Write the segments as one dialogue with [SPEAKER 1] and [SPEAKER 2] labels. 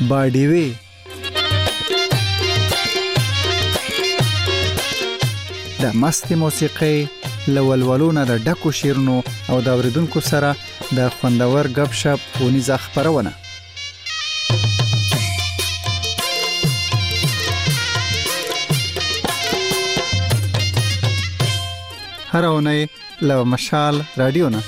[SPEAKER 1] باډیوي د مستي موسیقي لولولونه د ډکو شیرونو او د اوریدونکو سره د خوندور غب شپ ونیزه خبرونه هر اونۍ له مشال رادیو نه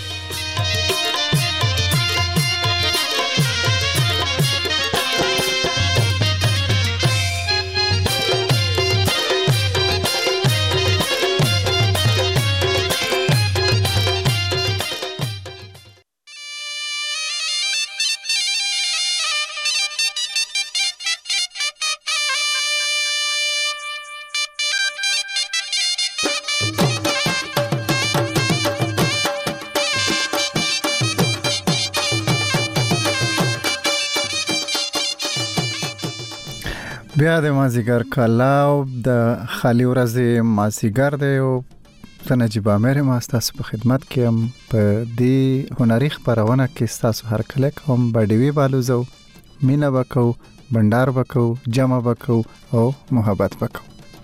[SPEAKER 1] بیا د مازیګر کلاو د خالی ورځې مازیګر دی او د نجیب امیر ما ستاسو په خدمت کې هم په دې هنري خبرونه کې ستاسو هر کله کوم باډیوي بالوزو مینا وکاو بندر وکاو جمع وکاو او محبت وکاو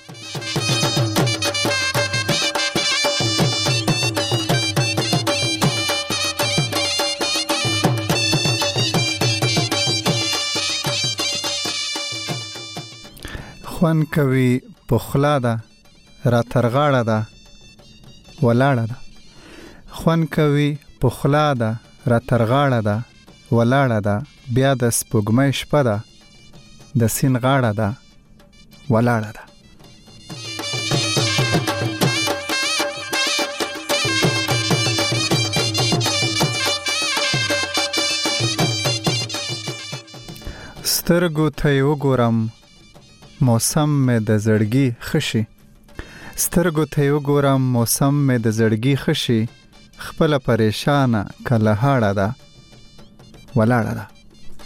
[SPEAKER 1] خوان کوي پخلا ده را ترغاړه ده ولاړه ده خوان کوي پخلا ده را ترغاړه ده ولاړه ده بیا د سپوږمۍ شپه ده د سین غاړه ده ولاړه ده سترګو ته وګورم موسم مې د زړګي خشي سترګو ته وګورم موسم مې د زړګي خشي خپل پریشانه کله هاړه ده ولاړه ده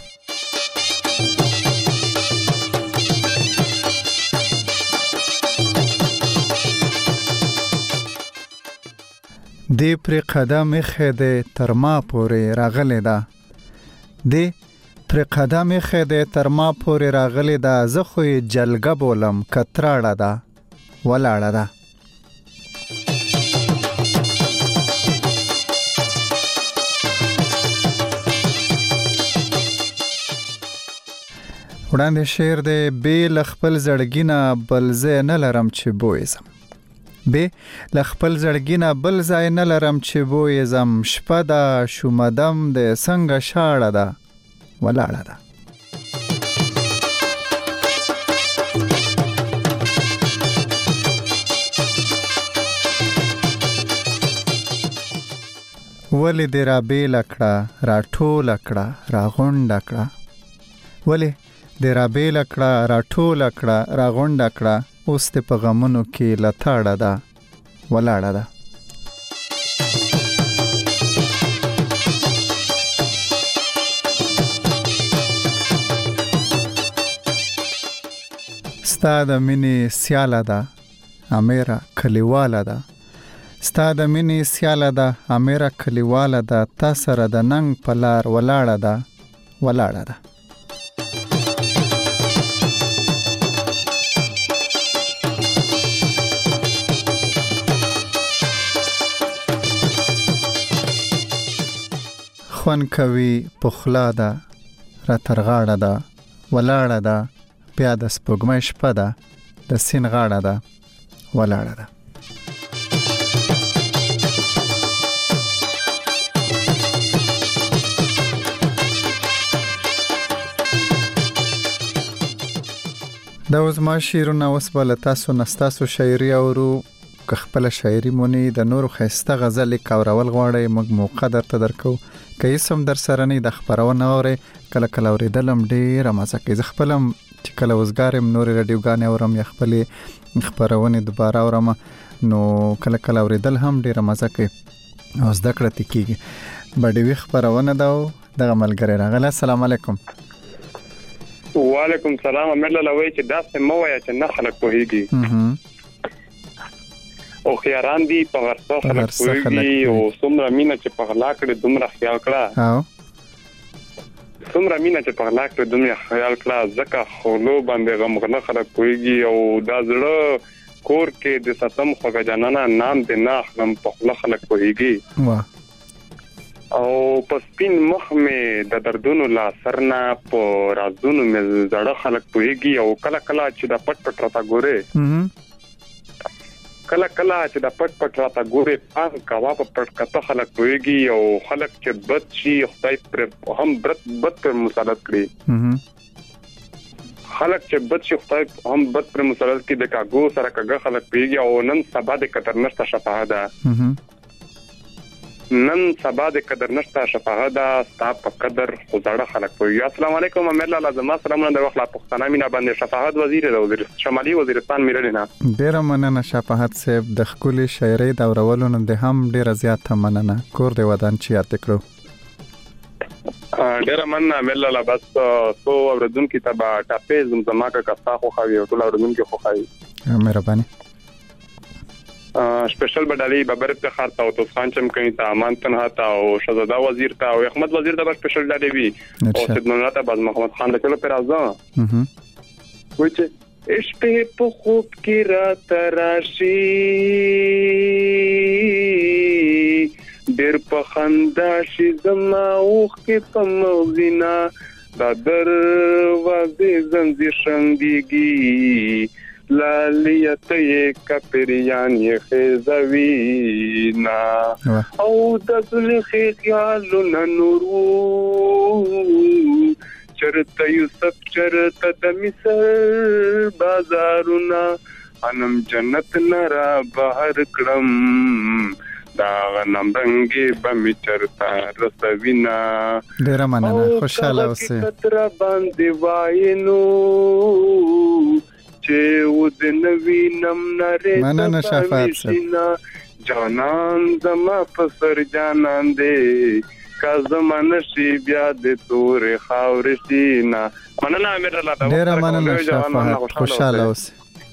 [SPEAKER 1] دی پر قدم خده تر ما پورې راغله ده دی پر قدم خده تر ما پورې راغلی دا زه خو جلګه بولم کتراړه ده ولاړه ده وړاندې شعر دی بې له خپل زړګي نه بل ځای نه لرم چې بویزم بې له خپل زړګي نه بل ځای نه لرم چې بویزم شپه ده شومدم د څنګه شاړه ده ولاړه ده ولی دې را بیله کړه را ټوله کړه را غونډه کړه ولی دې را بیله کړه را ټوله کړه را غونډه کړه اوس دې په غمونو کې لتاړه ده ولاړه ده ستا د مینې سیاله ده امیره کلیواله ده ستا د مینې سیاله ده امیره کلیواله ده تا سره د ننګ په لار ولاړه ده ولاړه ده خوان کوي پخلا ده را ترغاړه ده ولاړه ده بیا د سپوږمۍ شپه ده د سین غاړه ده ولاړه ده دا اوس ما شعرونه اوس بل تاسو نستاسو شاعري اورو که خپل شاعري مونږ د نورو خسته غزل کاورول غواړي موږ موقع درته درکو که یې در سره نه د خبرونه اوري کله کله اوریدلم ډیر مزه کوي خپلم چې کله وزګارم نور رادیوګان اورم یا خپل خبرونه دوباره اورم نو کله کله اوریدل هم ډیر مزه کوي او زده کړه کیږي بډوي خبرونه دا د عملګری راغله السلام علیکم
[SPEAKER 2] وعلیکم السلام امر لوي چې داسې مو وای چې نه خلک کوهيږي او خیاران دي په ورڅ خلک کوهيږي او څومره مینه چې په غلا کړې دومره خیال کړه څومره مینا چې په لاک ته دنیا خیال کلا زکه خلو باندې غمغنه خلک کويږي او دا زړه کور کې د ستم خوګه جانانا نام دې نه خلم په خلک کويږي
[SPEAKER 1] واه
[SPEAKER 2] او په سپین مخ مې د دردونو لا سرنا په رازونو مې زړه خلک کويږي او کله کله چې د پټ پټ راته ګوره کله کله چې د پټ پټ راته ګوره پام کوا په پټ کته خلک کويږي او خلک چې بد شي خدای پر هم بد پر مسلط کړي خلک چې بد شي خدای هم بد پر مسلط کړي د کاغو سره کاغه خلک پیږي او نن سبا د قدر نشته شفاعت نن سبا د قدر نشته شفاعت ستا په قدر خدای خلک کوي. السلام علیکم امیر الله زما سلامونه د وخت لا پښتنه مینا باندې شفاعت وزیر د وزیر شمالي وزیرستان میرلینا
[SPEAKER 1] ډیر مننه شفاعت صاحب د خولي شاعري د اورولونو د هم ډیر زیات مننه کور د ودان چې یاد کړو
[SPEAKER 2] ډیر مننه امیر الله بس سو اوردون کی تبا ټاپې زمزما کا کستا خو خوي ټول اوردون کی خو خوي
[SPEAKER 1] مهرباني
[SPEAKER 2] سپیشل بدالي ببر افتخار تا او تو خان چم کہیں تا امان تنها تا او شهزاده وزیر تا او احمد وزیر دا سپیشل ډالي وی او سیدمنلا تا باز محمد خان له چلو پر ازان وچ عشق په خوب کې رات راشي ډېر په خندا شي زما اوخ کې په موزینا دا دروازې زنځیر شنګيږي لالیته کپریان یې خزوینا او د زلخي خیالونه نورو چرته یوسف چرته د مصر بازارونه انم جنت نرا بهر کړم دا غنم رنگي بمي چرتا رسوینا
[SPEAKER 1] ډیر مننه خوشاله اوسئ
[SPEAKER 2] تر باندې وایینو چې ود نوی نم نره
[SPEAKER 1] مننه شفاعت صاحب
[SPEAKER 2] جانان زما پسر جانان دې کا زمانه شي بیا د تور خاور سینا مننه امیر الله
[SPEAKER 1] ډیر مننه شفاعت خوشاله اوسئ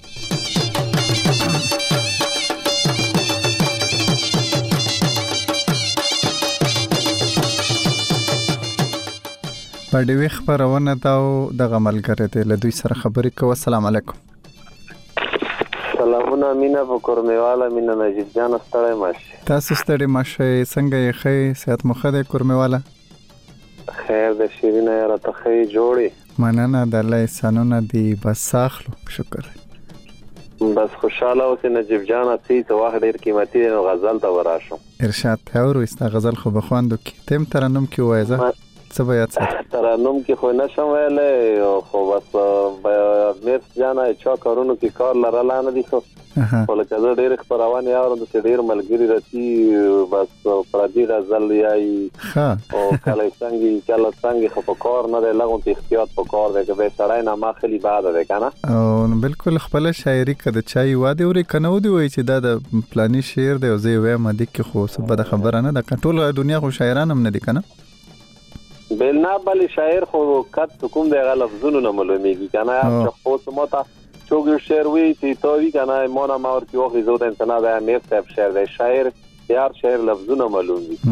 [SPEAKER 1] په دې خبرونه تاو د غملګره ته له دوی سره خبرې کوو. السلام علیکم.
[SPEAKER 3] سلامونه مینا په کورمیواله مینا نجیب جان ستړی ماشه.
[SPEAKER 1] تاسو ستړی ماشه څنګه یې خې صحت مخه د کورمیواله؟
[SPEAKER 3] خیر د شیرینه را ته خې جوړي.
[SPEAKER 1] مننه د الله احسانونه دی بس اخلو شکر.
[SPEAKER 3] بس خوشاله اوسې نجیب جان اتی ته وخت ډیر قیمتي دی نو غزل ته وراشم.
[SPEAKER 1] ارشاد ته ورو است غزل خو بخواندو کې تم ترنم کې وایزه څه بیا څه
[SPEAKER 3] ترنم کې خو نشم ویلې خو بس مېرس جانا چا کارونو کې کار لرلانه دي خو ولکه زه ډېر خبرونه یاورم چې ډېر ملګری راځي بس پردي غزل یای او کله څنګه خو په کار نه لګون ته احتیاط په کار دی چې به سړی نه ماخلي بعد ده کنه
[SPEAKER 1] او بالکل خپل شاعري کده چای واده ورې کنه ودی وای چې دا پلاني شعر دی او زه وایم د کې خو څه بده خبره نه ده ټول دنیا خو شاعران هم نه دي کنه
[SPEAKER 3] بلنا بل شاعر خو کټ کوم دی لفظونو نه معلومیږي کنه چې خو سمته چوغ شعر وی چې توي کنه مونا ماور کې وخت زو د انسان د امیر صاحب شعر دی شاعر یار شعر لفظونه معلوم دي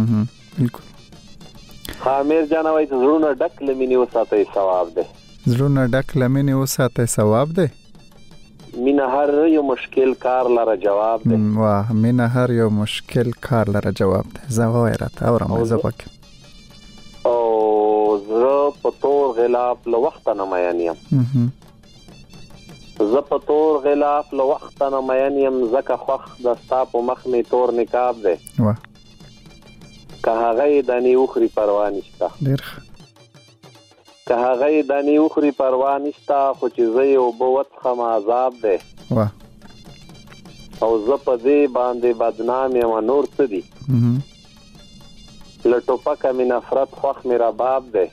[SPEAKER 3] بالکل امیر جانوي چې زړونه ډک لمینی وساتای ثواب دی
[SPEAKER 1] زړونه ډک لمینی وساتای ثواب دی
[SPEAKER 3] مینا هر یو مشکل کار لره جواب دی
[SPEAKER 1] واه مینا هر یو مشکل کار لره جواب دی زوای راته اورم زبک
[SPEAKER 3] او زه په تور غلاف له وخت نه مېنیم زه په تور غلاف له وخت نه مېنیم زکه خوخ د ستا په مخ می تور نقاب دی
[SPEAKER 1] واه
[SPEAKER 3] که هغه د نیوخري پروا نشته
[SPEAKER 1] ډیر
[SPEAKER 3] که هغه د نیوخري پروا نشته خو چې زه یو بوت خم عذاب دی
[SPEAKER 1] واه
[SPEAKER 3] او زه په دې باندې بدنام یم نور څه دي لټوپکه می نفرت خوخ می رباب دی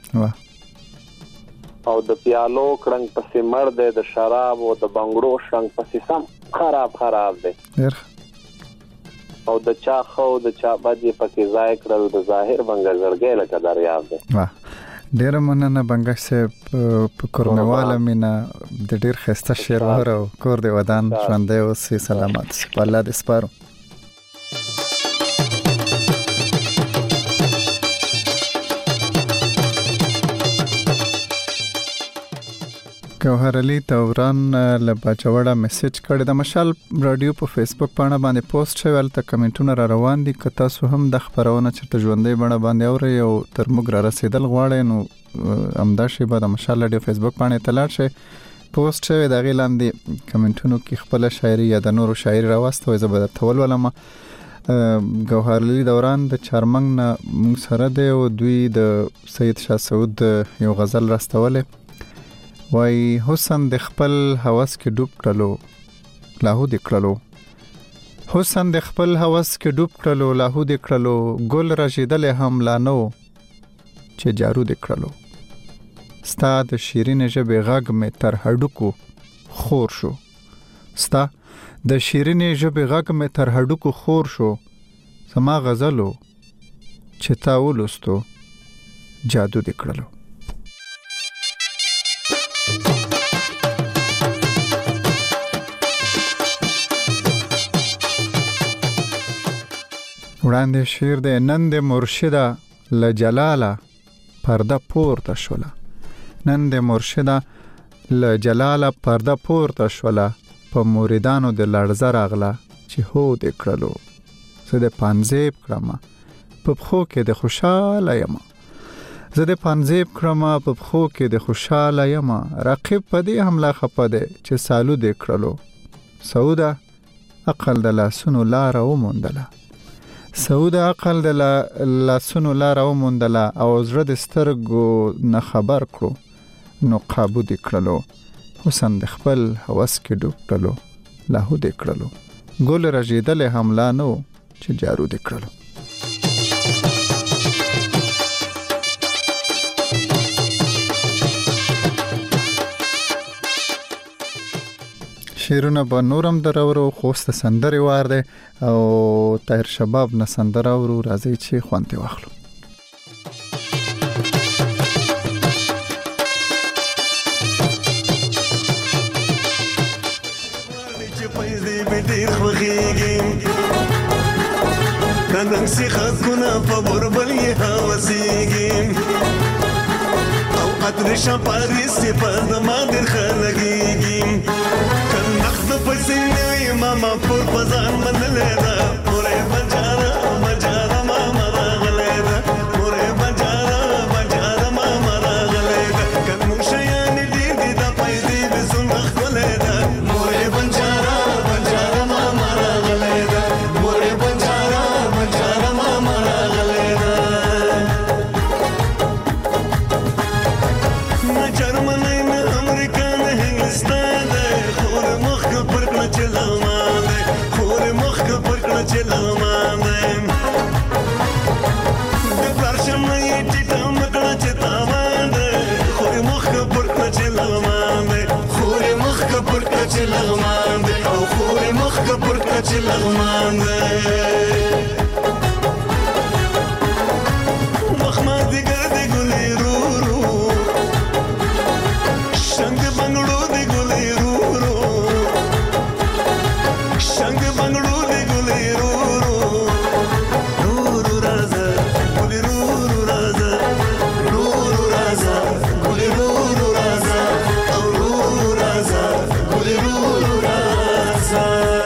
[SPEAKER 3] او د پیالو کړنګ پسې مړ دی د شراب او د بنگړو شنګ پسې سم خراب دی او د چا خو د چا باندې پکې ځای کړل د ظاهر بنګ زړګې لکه دریاب دی
[SPEAKER 1] ډیر مننه بنګ صاحب په کورنواله مینا د ډیر خسته شعر ورو کور دی ودان ژوندې اوسې سلامات په الله دې سپارو. ګوهر علي دوران له باجوړه میسج کړی د مشال رادیو په فیسبوک باندې پوسټ شوی ولته کمنټونه را روان دي که تاسو هم د خبرونه چرته ژوندۍ باندې اورئ او تر موږ را رسیدل غواړئ نو همدا شی به د مشال رادیو فیسبوک باندې تلاړ شئ پوسټ شوی د غی لاندې کمنټونو کې خپل شاعري یا د نورو شاعري راوستو زه به تول ولما ګوهر علي دوران د چارمنګ نه موږ سره دی او دوی د سید شاه سعود یو غزل راستوله وای حسن د خپل هوس کې ډوب کړلو لاهو د کړلو حسن د خپل هوس کې ډوب کړلو لاهو د کړلو ګل راشدل هم لا نو چې جارو د کړلو ستا د شیرین ژبې غږ مې تر هډوکو خور شو ستا د شیرین ژبې غږ مې تر هډوکو خور شو زما غزلو چې تا ولستو جادو د کړلو وړاندې شعر د نند مرشده لجلاله پرده پورته شوله نند مرشده لجلاله پرده پورته شوله په موریدانو د لړزه راغله چې هو د کړلو زه د پانزیب کړم په خو کې د خوشاله یم زه د پانزیب کړم په خو کې د خوشاله یم رقیب په دې حمله خپده چې سالو د کړلو سعوده عقل د لاسونو لار وموندله سعود عقل د لاسونو لار وموندله او زړه د سترګو نه خبر کړو نو قابو د کړلو حسن د خپل هوس کې ډوب کړلو لاهو د کړلو ګل راشدل هم لا نو چې جارو د کړلو شیرونه به نورم درورو خوست سندري وار دی او طاهر شباب نه سندره ورو راځي چې خوانته واخلو
[SPEAKER 4] نن سیخه کونه په بربل یې هوسیږي او عطر شپاري سپد ما در خلګيږي کنخت پسینه ماما پر پزان منلې دا پورې بجارا بجارا ماما راغلې دا پورې بجارا ماما راغلې دا کنو شيان دې دې دا پېدې بسون خلې دا پورې بجارا ماما راغلې دا پورې بجارا ماما راغلې دا نه جرمني نه امریکا نه هندستان خور مخ پر کړه چلمان د پرشم یې ټیټه مکړه چې تاوان خور مخ پر کړه چلمان او خور مخ پر کړه چلمان مخما دې ګرځي ګلې رو شنګ بنگړو دې ګلې رو شنګ بنگړو دې ګلې رو راځه ګلې رو راځه راځه ګلې رو راځه او راځه ګلې رو راځه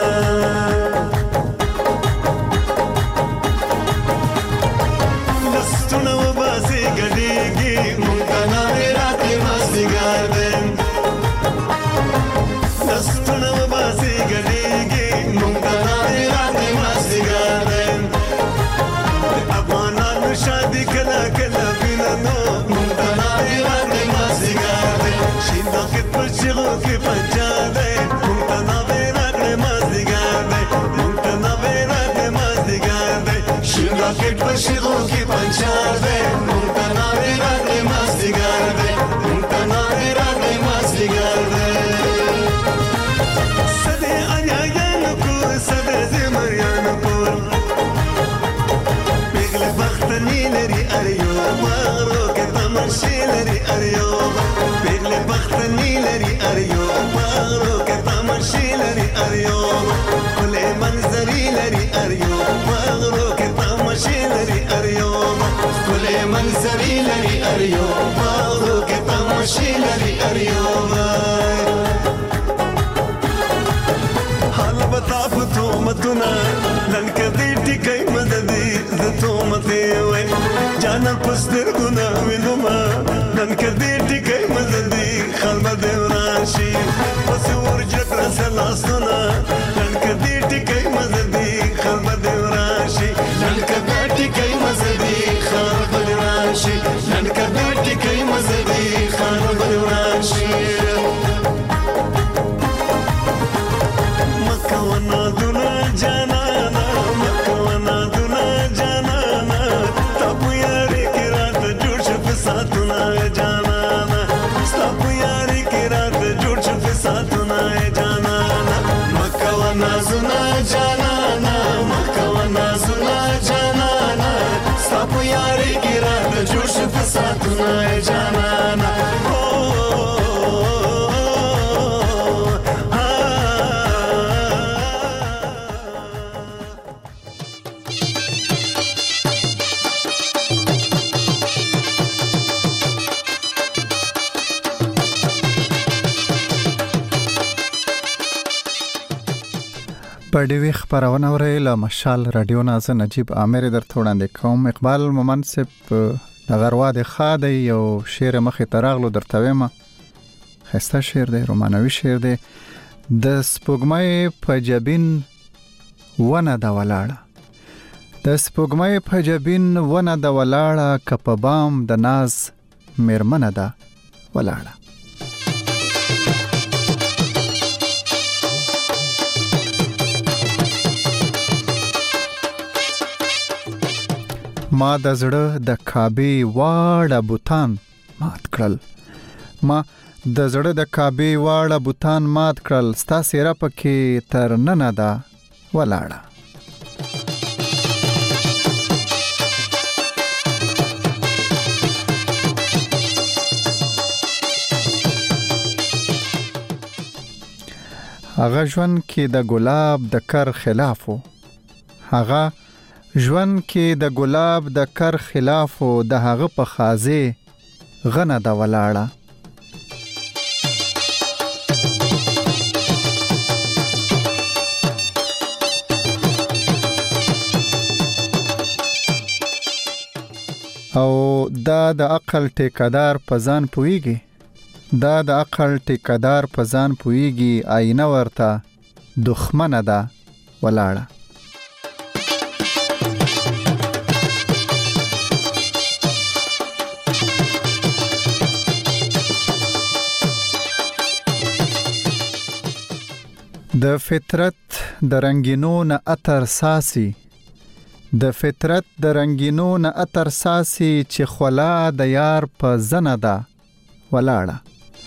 [SPEAKER 4] لستونه وباسي ګډيږي مونږ نه راتې مازدیګر دې لستونه وباسي ګډيږي مونږ نه راتې مازدیګر دې افغانانو شادي کله کله بیننو مونږ نه راتې مازدیګر دې شیندا کې پر شغو کې پنجا دې مونږ نه راتې مازدیګر دې مونږ نه راتې مازدیګر دې شیندا کې پر شغو کې پنجا دې مونږ نه راتې مازدیګر دې مونږ نه راتې مازدیګر دې سده انیان کور سده زمریان کور پیغله بختنی لري اریو مارو کې تمشي لري اریو پیغله بختنی لري اریو مارو کې تمشي لري اریو کله منظري لري اریو مارو کې تمشي لري اریو کله منظري لري اریو مارو کې تمشي خوشی لري اریوای حال بتا پتو متنا نن کدی ټیکای مددي زتو مته وای جانا پستر ګنا وینما نن کدی ټیکای مددي خلب دیوراشي پس ورجک رسلاسنا نن کدی ټیکای مددي خلب دیوراشي نن کدی ټیکای مددي خلب دیوراشي نن کدی ټیکای مددي خلب دیوراشي مکونا دنا جانانا مکونا دنا جانانا تب یاری کی رات جوړ شپ ساتنا جانانا تب یاری کی رات جوړ شپ ساتنا جانانا مکونا زنا جانانا مکونا زنا جانانا تب یاری کی رات جوړ شپ ساتنا جانانا
[SPEAKER 1] پډوي خبرونه ورېله مشال رادیو ناز نجیب عامر درته وړاندې کوم. اقبال مومن صاحب د غروا د خاده یو شعر مخې تراغلو درته وایم. خسته شعر دی، رومانوي شعر دی. د سپوږمۍ په جبین ونه د ولاړه، د سپوږمۍ په جبین ونه د ولاړه، کپ بام د ناز میرمنه ده ولاړه. ما د زړه د کعبه واړه بوتان مات کړل، ما د زړه د کعبه واړه بوتان مات کړل، ستا سیره پکې تر ننه ده ولاړه. هغه ژوند کې د ګلاب د کر خلافو، هغه ژوند کې د ګلاب د کر خلافو، د هغه په خازه غنه د ولاړه. او دا د عقل ټیکدار په ځان پويږي، دا د عقل ټیکدار په ځان پويږي، آینه ورته دښمنه ده ولاړه. د فطرت د رنگینو نه اتر ساسي، د فطرت د رنگینو نه اتر ساسي، چې خلا د یار په زنه ده ولاړه.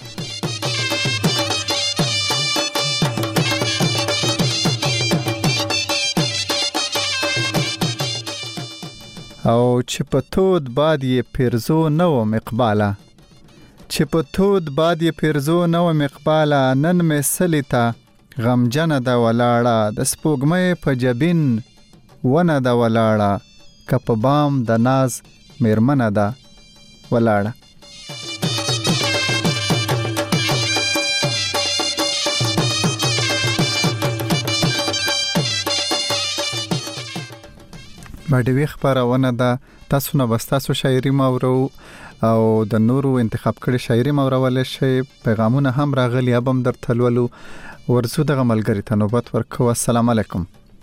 [SPEAKER 1] او چې په تود باد یې پیرزو نه وم اقباله، چې په تود باد یې پیرزو نه وم اقباله، نن مې سلی ته غمجنه ده ولاړه. د سپوږمۍ په جبین ونه ده ولاړه، کپ بام د ناز میرمنه ده ولاړه. باډوي خبرونه ده. تاسو نه بس تاسو شاعري مورو او د نورو انتخاب کړي شاعري مورول شي، پیغامونه هم راغلي ابم در تلولو ورسو دغه ملګری ته نوبت ورکو. السلام علیکم.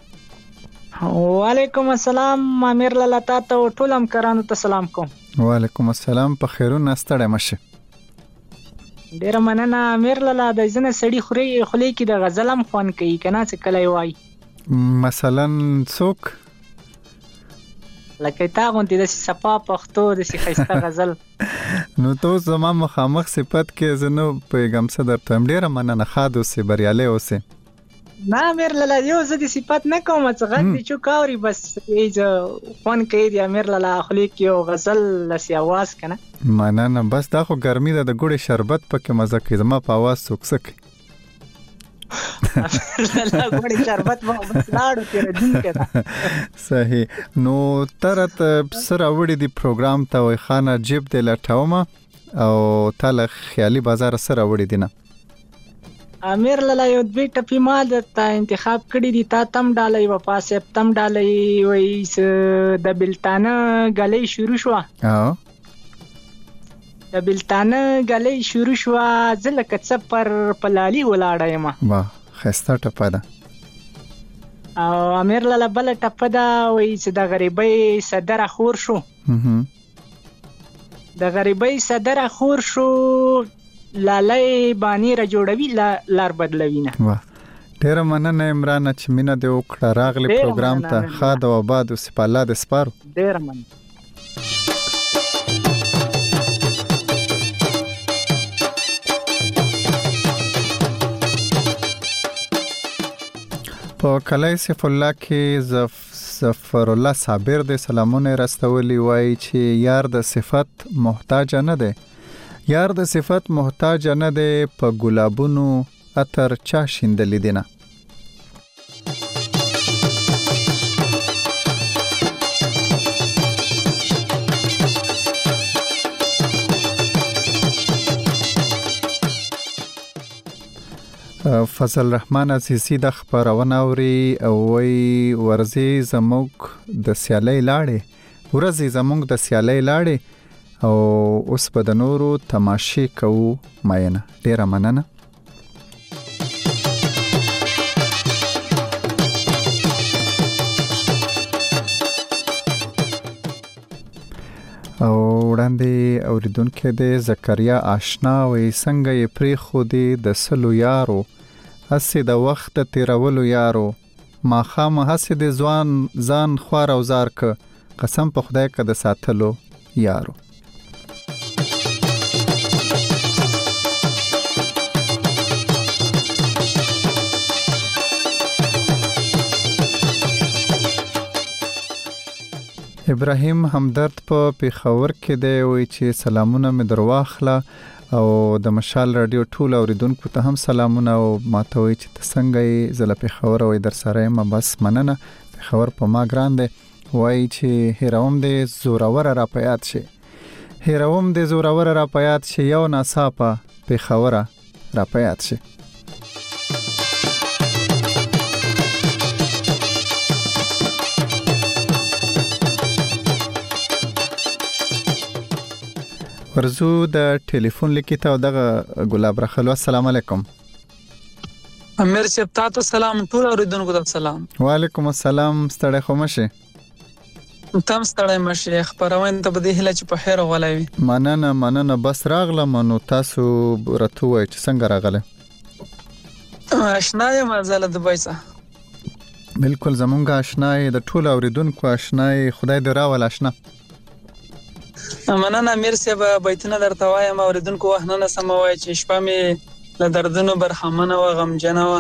[SPEAKER 5] وعلیکم السلام امیر لالا، تاسو ټول هم کرانو ته سلام کوم.
[SPEAKER 1] وعلیکم السلام. په خیرونه ستړی مشه.
[SPEAKER 5] ډیر مننه امیر لالا. د ځنه سړی خولي کې د غزلم خوان کوي کنه څه کله وای.
[SPEAKER 1] مثلا څوک
[SPEAKER 5] لکه تا غونډې د صفا پښتو د خسته غزل
[SPEAKER 1] نو تو زما مخامخ صفت کې زنو پیغام صدر ته ډیره مننه. خادو سي بریاله اوسه.
[SPEAKER 5] نه امیر لالا یو زدي صفت نه کوم، څنګه دې چې کاوري بس ایز فون کوي دی امیر لالا خلی کې غزل لسی आवाज کنه.
[SPEAKER 1] مننه. بس دا خو ګرمي ده، د ګوړې شربت پکې مزه کوي، زما په आवाज سوکسک
[SPEAKER 5] لا ګوړې شربت مو بس لاړو تیر دین کړه.
[SPEAKER 1] صحیح. نو ترت سره وړي دی پروګرام ته وای خانه جيب د لټاومه او تعالی خیالي بازار سره وړي دي نه
[SPEAKER 5] امیر لاله یو دوی ټپی ما د انتخاب کړی دي تا تم ډالۍ و پاسه تم ډالۍ وایس د بلتانه غلې شروع شو د بلتانه غلې شروع شو ځلکه څپر پلالي ولاړه ما
[SPEAKER 1] واه خسته ټپه ده
[SPEAKER 5] او امیر لاله بل ټپه ده وایس د غریبۍ صدر خور شو د غریبۍ صدر خور شو لالای بانی را جوړوي لار بدلوي نه
[SPEAKER 1] واه ډیر مننه عمران چې مینا د وکړه راغلی پروګرام ته خاد او آباد او سپاله د سپارو
[SPEAKER 5] ډیر مننه
[SPEAKER 1] په کلای سیف الله کې ظفر الله صابر د سلامونه راستولي وای چې یار د صفت محتاج نه دی یار د صفت محتاج نه دی په ګلابونو عطر چا شیندل دي نه فضل رحمان عزیزی د خبرونه اوري او وی ورزي زموږ د سیالي لاړې ورزي زموږ د سیالي لاړې او اوس په د نورو تماشې کوو ماینه ډیره مننه او وړاندې اوریدونکو د زکریا آشنا وې څنګه یې پری خو دې د سلو یارو هسې د وخت تیرولو یارو ما خام هسې د ځان خوار او زار ک قسم په خدای ک د ساتلو یارو ابراهیم همدرد په پیښور کې دی وی چې سلامونه مې درواخله او د مشال رادیو ټول اوریدونکو ته هم سلامونه او ماته وی چې څنګه یې زله پیښور وی در سره ما بس مننه پیښور په ما ګران دی وای چې هیروم دې زورور را پیات شي هیروم دې زورور را پیات شي یو ناصافه پیښور را پیات شي ورزو د ټلیفون لیکیته او دغه ګلاب رخلو السلام علیکم
[SPEAKER 6] امیر صاحب تاسو سلام ټول اوریدونکو ته سلام
[SPEAKER 1] وعلیکم السلام ستړی خو مشه
[SPEAKER 6] تم ستړی مشه خبرونه ته بده هله چې په خیر غولای
[SPEAKER 1] مننه بس راغله منو تاسو راتو وای چې څنګه راغله
[SPEAKER 6] آشنای مزله د بایسه
[SPEAKER 1] بالکل زمونږ آشنای د ټول اوریدونکو آشنای خدای دې راول آشنا
[SPEAKER 6] مننه امیر صاحب بیتونه درته وایم اوریدونکو وهنه سموي چې شپه می له دردونو برحمنه و غمجنه و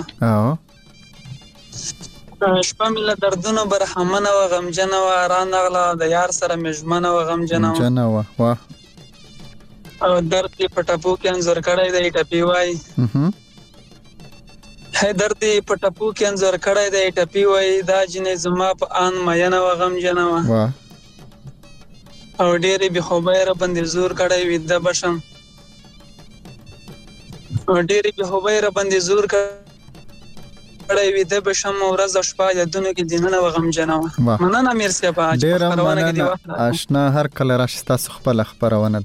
[SPEAKER 6] شپه می له دردونو برحمنه و غمجنه و ران اغلا د یار سره مجمنه و غمجنه و
[SPEAKER 1] واه
[SPEAKER 6] او درد په ټپو کې انزور کړی دی ټپی وای هي درد په ټپو کې انزور کړی دی ټپی وای دا جنې زما په ان مینه و غمجنه و او ډېرې به خوبه را باندې زور کړی وي د بشم او ډېرې به خوبه را باندې زور کړی وي د بشم ورځ شپه یادونه کې دینونه غمجنه و مننه امیر صاحب
[SPEAKER 1] ډېر مننه آشنا هر کله راشي تاسو خپل خبرونه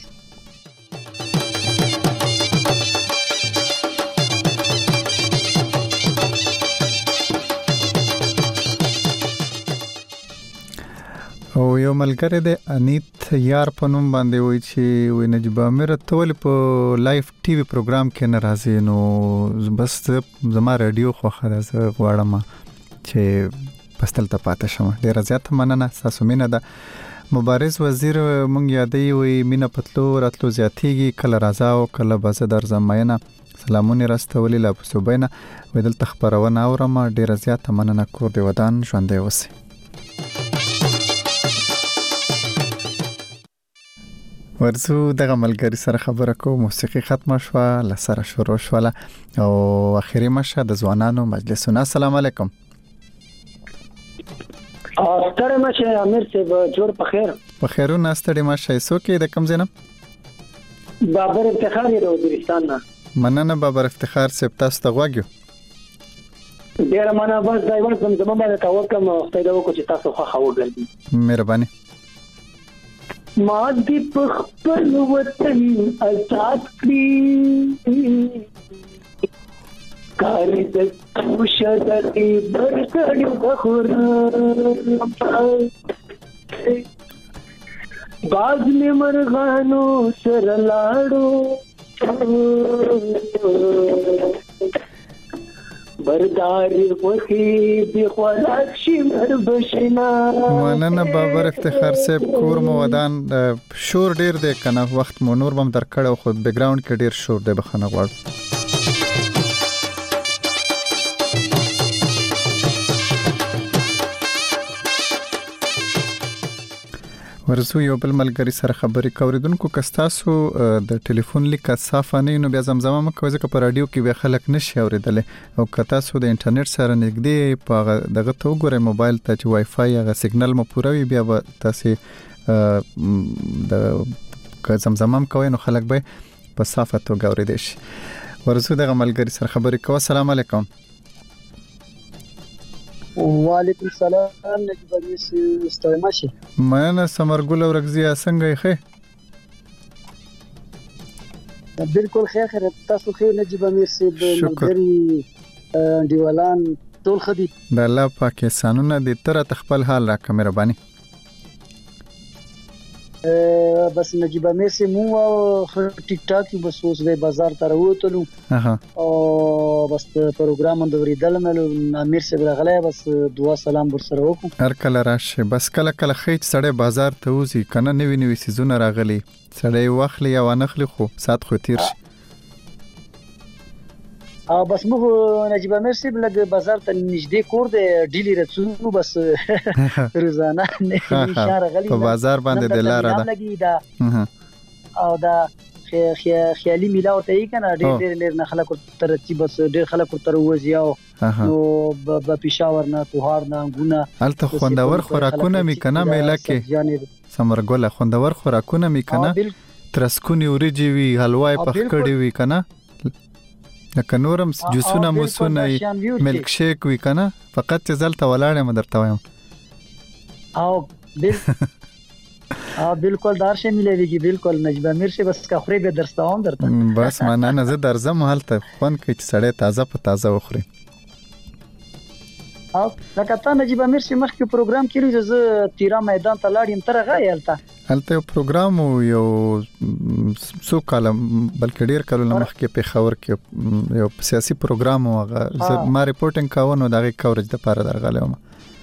[SPEAKER 1] او یو ملګری د انیت یار په نوم باندې وای چې وای نجيب امیر ټول په لایف ټي وي پروګرام کې ناراضي نو بس زما رادیو خو خره غواړم چې پستل ته پاتې شم ډیر زیات مننه تاسو مینه ده مبارز وزیر مونږ یادې وای مینه پتلو راتلو زیاتیږي کله راځه او کله بس در زماینه سلامونه راستولې لا پسوبینه ودل تخبرونه اورم ډیر زیات مننه کور دی ودان ژوندې وسی ورزو دغه ملګری سره خبره کوم موسیقي ختمه شو لسره شروع شوله او اخیری مشه د ځوانانو مجلسونه السلام علیکم
[SPEAKER 7] ستړی مشه امیر صاحب جوړ په خیر
[SPEAKER 1] په خیرونه ستړی مشه سو کې د کم زینم
[SPEAKER 7] بابر افتخار یې د وزیرستان نه.
[SPEAKER 1] مننه بابر افتخار صاحب، تاسو ته غواګیو.
[SPEAKER 7] ډیره مننه، بس دا یو زمزمه باندې تاو کوم خدای دا وکړي چې تاسو خو وګرځي.
[SPEAKER 1] مهرباني.
[SPEAKER 7] ما دې په خپل وطن آزاد کړی، کار دې خوشاله برکړی بخورا باز میں مرغانو سر لاړو بردار وخی دی خوراک شي مر بشنا.
[SPEAKER 1] مننه بابر افتخار صاحب، کور مو ودان شور ډیر دی کنه، وخت مو نور بم درکړو خو بیک گراوند کې ډیر شور دی، بخنه غواړم. ورسو یو بل ملګری سره خبرې کوریدونکو کستاسو د ټلیفون لیک صافه نه نو بیا زمزمه مکوې ځکه په رادیو کې به خلک نشي اوریدل، او کتاسو د انټرنیټ سره نږدې په دغه تو ګورې موبایل ته چې وای فای هغه سیګنل مو پوروي، بیا به تاسو د زمزمه مکوې نو خلک به په صافه توګه اوریدي شي. ورسو دغه ملګری سره خبرې کوو. السلام علیکم.
[SPEAKER 8] وعلیکم السلام. نجیب امیس استویماشي
[SPEAKER 1] مننه سمرګل ورغزیا، څنګه یې ښه؟
[SPEAKER 8] بالکل خیر تاسو ښه نجیب امیس ملګری دیوالان ټول خدي
[SPEAKER 1] د الله پاک احسانونه دې تر خپل حال راکړه مهرباني.
[SPEAKER 8] بس نجیب امیر سے مو ټیک ټاک بس اوس د بازار ته راوتلو او بس پروګرام اندوریدل مې امیر سے برغله بس دعا سلام ور سره وکړو.
[SPEAKER 1] هر کله راشه بس کله کله خېچ سړی بازار ته وځي کنه، نوی سيزونه راغلي سړی واخلي یا ونخلي خو سات خو تیر شي.
[SPEAKER 8] بس مو نجیب امیر سے لګ بازار ته نږدې کور دی ډیلی رڅو بس روزانه نشاره غلي
[SPEAKER 1] په بازار باندې د لار ده
[SPEAKER 8] او دا خیالي میلاوته یې کنه ډېر نه خلک ترتیب بس ډېر خلک تر وځي او نو په پېښور نه توهار نه ګونه
[SPEAKER 1] الته خوندور خوراکونه می کنه میله کې سمرګل خوندور خوراکونه می کنه ترسکونی وريجي وی حلوای پخکړی وی کنه لکه نورم جوسونه موسونه ملک شیک وی کنه، فقط چې زلته ولاړې مدرته وایم
[SPEAKER 8] او بالکل دارشه مليږي بالکل نجیب امیر شه بس کا خوري به درستاوم درته
[SPEAKER 1] بس مننه زه درځم حالته خون کې چې سړی تازه په تازه وخوري.
[SPEAKER 8] او لکه تا نجیب امیر شه مخکې پروګرام کړی زه تیرا میدان ته لاړم تر غایلته
[SPEAKER 1] هلته یو پروګرام یو څو کاله بلکې ډیر کلونه مخکې په خبر کې یو سیاسي پروګرام وغه ما ریپورټینګ کاوه نو دغه کورج د پاره درغلم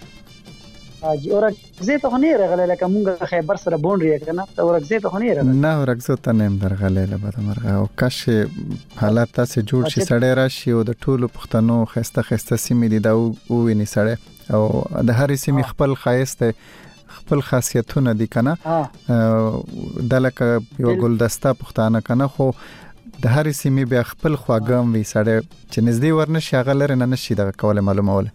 [SPEAKER 8] اورګزه ته نه راغله لکه مونږ خیبر سره بونډري کنه اورګزه ته نه راغله
[SPEAKER 1] نه اورګزه ته نه درغله لبد مرغه او کاش حالات تاسو جوړ شي سړی راشي او د ټولو پښتنو خسته سیمې دي دا ویني سړی او د هرې سیمې خپل خاصه خپل خاصیتونه دي کنه دلته یو ګلدسته پښتانه کنه خو د هرې سیمې بیا خپل خواګم وي سړی چې نږدې ورنشي هغه لري نه نشي دا کوله معلومه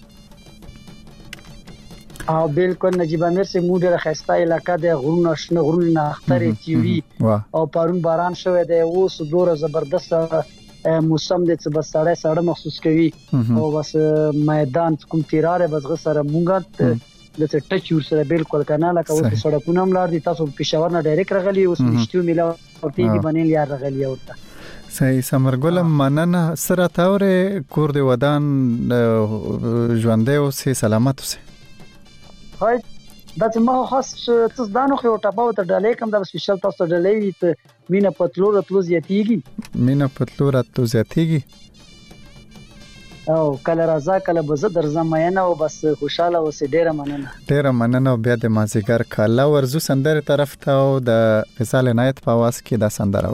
[SPEAKER 8] او بالکل نجیب امیر سے مو ډیره خسته علاقہ د غرونو شنه غرونو اخترې چوي او پرون باران شوه دی اوس دوره زبردست موسم د څه بس ساړه محسوس کوي او بس میدان کوم تیراره بس غسره مونږه د ټچ ور سره بالکل کنه لکه اوس سړکونه ملار دي تاسو پېښور نه ډایرکټ راغلی اوس نشټو میلا او تی دی بنل یا راغلی اورته
[SPEAKER 1] صحیح سمرګل مننه سره تاوره کور دی ودان ژوندې او سلامت اوسه
[SPEAKER 8] هاي دا چې ما خاص څه دانو خو ټاپاو ته ډالې کوم دا سپیشل تاسو ډالې ته مینا پتلو راتلو زیاتیږي او کله راځه کله به زه درځم مینه او بس خوشاله اوسې ډیره مننه
[SPEAKER 1] بیا د مازیګر کاله ورزو سندره طرف ته او د فیصل عنایت په आवाज کې دا سندره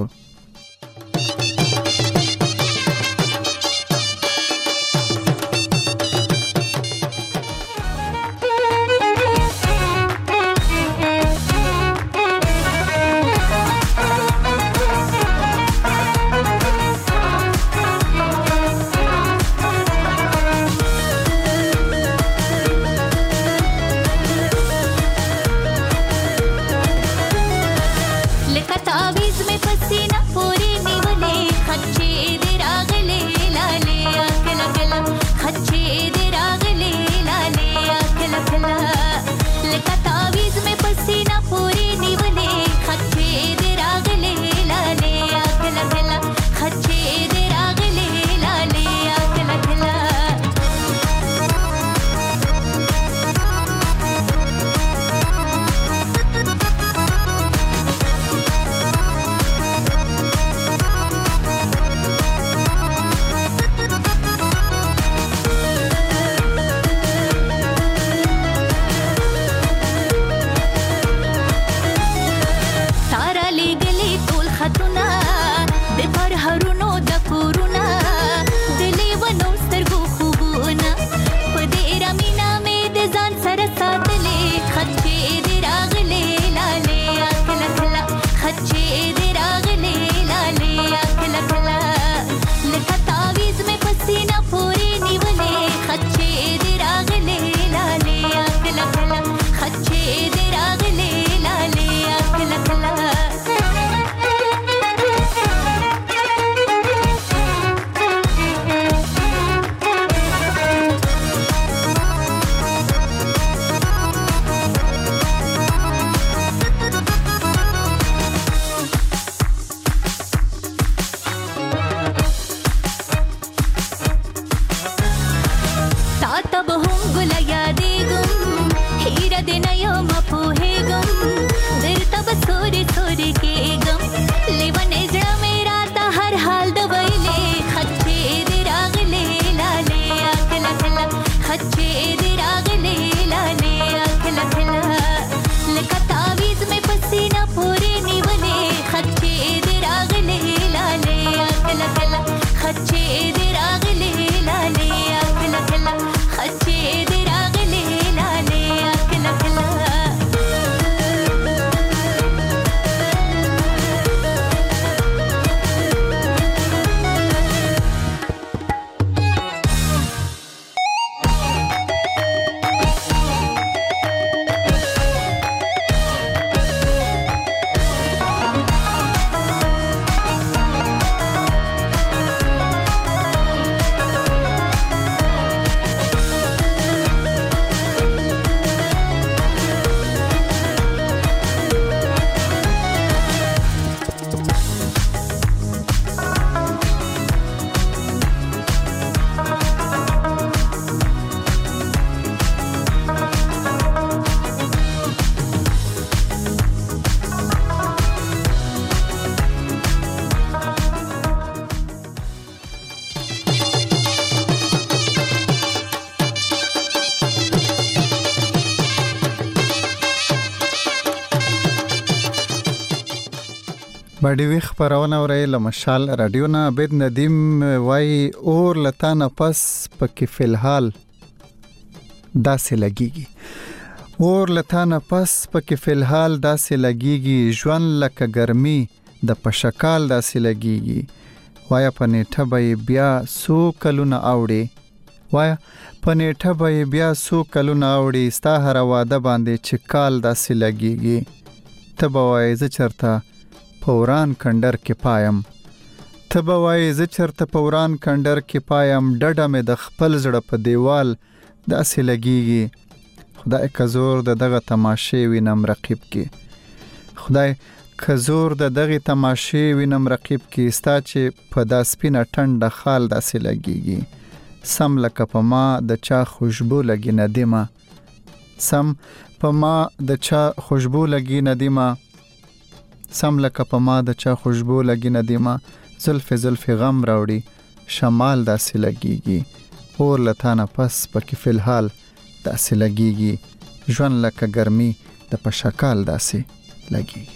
[SPEAKER 9] तावीज़ में फंसी نه پورې نیولې خچې دې راغلې لاله کله کله خچې دې راغلې لاله کله کله خچې دې راغلې لاله کله کله
[SPEAKER 1] باډي وی خبرونه ورې لمشال رادیو نه عبد ندیم وای اور لتانه پس پکې فلحال داسې لګيږي اور لتانه پس پکې فلحال داسې لګيږي ژوند لکه ګرمي د پشکال داسې لګيږي وایا پنيټه به بیا سو کلونه اوړي وایا پنيټه به بیا سو کلونه اوړي ستا هر واده باندې چکال داسې لګيږي تبوای ز چرته پوران کندر کې پایم تبوای ز چرته پوران کندر کې پایم ډډه مې د خپل زړه په دیوال داسې لګيږي خدای کزور د دغه تماشې وینم رقیب کې خدای کزور د دغه تماشې وینم رقیب کې ستا چې په داسپینه ټنډه خال داسې لګيږي سم لکه په ما د چا خوشبو لګي ندیمه سم په ما د چا خوشبو لګي ندیمه سم لکه په ما د چا خوشبو لګي ندیمه زلف زلف غم راوړي شمال داسې لګيږي اور لتانه پس پکې فلحال داسې لګيږي ژوند لکه ګرمي د پشکال داسې لګيږي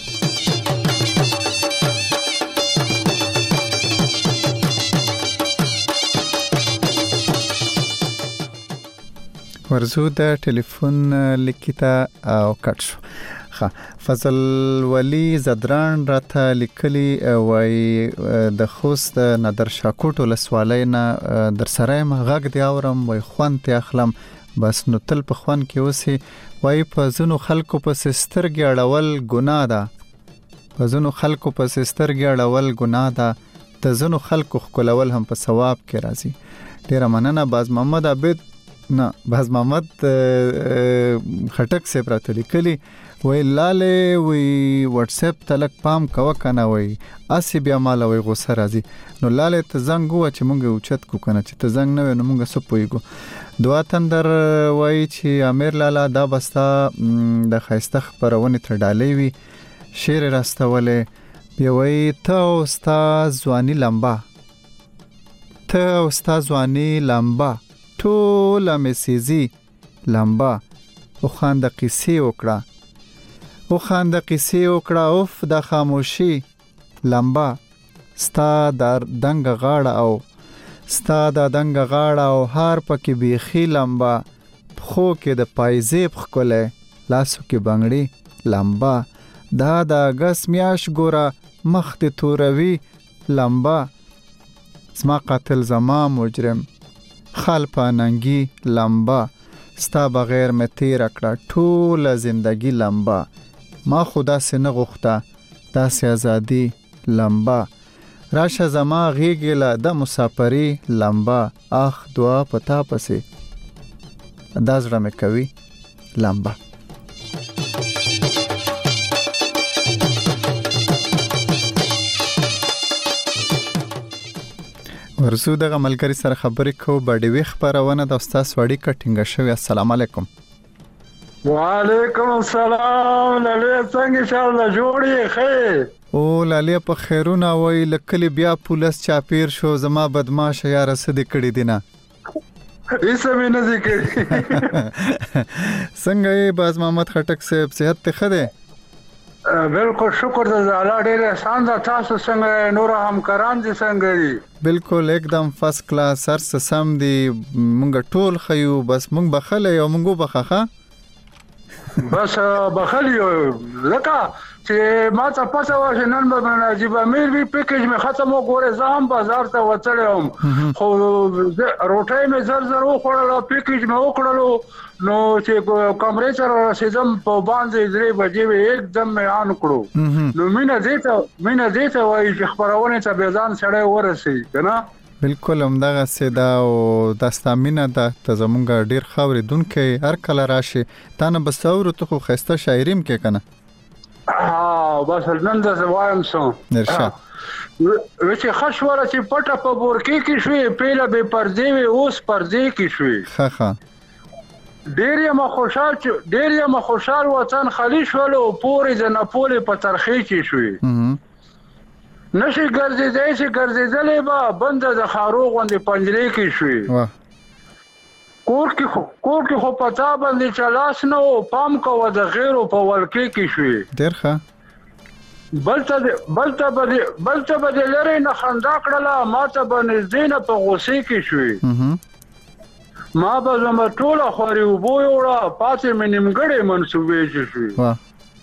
[SPEAKER 1] ورزو د ټلیفون لیکیتا او کټ شو فضل ولی زدران راته لیکلی وای د خوست نادر شاکوټ ولسوالینا در سره مغږ دی اورم وای خوان ته اخلم بس نو تل په خوان کې اوسې وای په زنو خلکو په سترګې اړول ګناه ده په زنو خلکو په سترګې اړول ګناه ده د زنو خلکو خلول هم په ثواب کې راځي ډیر مننه باز محمد عبد نه باز محمد خټک سے پراته لیکلی وی لاله وی واتس اپ تلک پام کوه کنه وی اسی بیا مال وی غوسه راځي نو لاله ته زنګ و چې مونږ اوچت کو کنه چې ته زنګ نه نو مونږ سپويګو دوا تندر وی چې امیر لاله دا بستا د خایسته خبرونه تر ډالې وی شعر راستوله بیا وی ته استاد ځواني لمبا ته استاد ځواني لمبا ټول مسیزي لمبا او خان د قصې وکړه او خان د قصې وکړه اوف د خاموشي لمبا ستا در دنګ غاړه او ستا د دنګ غاړه او هار پکې بیخي لمبا خو کې د پایزیب خکله لاسو کې بنگړي لمبا دا د اگست میاش ګوره مخ د توروي لمبا زما قاتل زما مجرم خال پاننګي لمبا ستا بغیر مې تیر کړه ټول زندگی لمبا ما خدا سه نه غوښته داسې ازادي لمبا راشه زما غیګله د مسافری لمبا اخ دعا پتا پسې دا زړه مې کوي لمبا ورسو دغه ملګری سره خبرې کو باډي وی خبرونه د استاد وړي کټینګ شوی السلام علیکم
[SPEAKER 10] وعلیکم السلام لاله څنګه انشاءالله جوړی خیر
[SPEAKER 1] او لاله په خیرونه وای لکلی بیا پولیس چاپیر شو زما بدمعاش یا رسد کړي دینه
[SPEAKER 10] ایسه مې نه ذکر
[SPEAKER 1] څنګه باز محمد خټک صاحب صحت ته خده
[SPEAKER 10] بالکل شکر د الله ډېر احسان ده. تاسو څنګه نور همکاران دي څنګه دي؟
[SPEAKER 1] بالکل एकदम فرست کلاس سر سم دي. مونږ ټول خيو بس مونږ بخله یو مونږ بخخه
[SPEAKER 10] بس بخلیو لکه چې ما ته پته و چې نن به نجیب امیر وی پیکیج مې ختم وګوره زم بازار ته وتلم خو روټۍ مې زر زر وخوړل پیکیج مې وکړلو نو چې کمرې سره رسیدم په باندې 3 بجې وې एकदम مې آن کړو نو مینه دې ته وایي چې خبرونه ته بیزان سړی ورسي کنه.
[SPEAKER 1] بالکل همدغه سیدا او داستامینه ده ته زمونږ ډیر خاورې دونکې هر کله راشي تا نه بساورو ته خو خسته شاعریم کې کنه
[SPEAKER 10] بس نن د وایم سو
[SPEAKER 1] نرشه
[SPEAKER 10] وچې خشوره چې پټه په بورکې کې شوې پیله به پردې وي اوس پردې کې شوې
[SPEAKER 1] خخه
[SPEAKER 10] ډیر یم خوشحال وطن خالی شول او پورې د نپولې په ترخې کې شوې نشي ګرځېدلې با بنده د خارو غوندې پنجرې کې شوې کور کې خو پتا باندې چلاس نه او پام کوه د غیرو په ولکې کې شوې
[SPEAKER 1] ډېر ښه
[SPEAKER 10] بلته به د لرې نه خندا کړله ما ته به نږدې نه په غوسې کې شوې ما به زما ټوله خوارې اوبو یوړه پاتې مې نیمګړې منصوبې چې شوې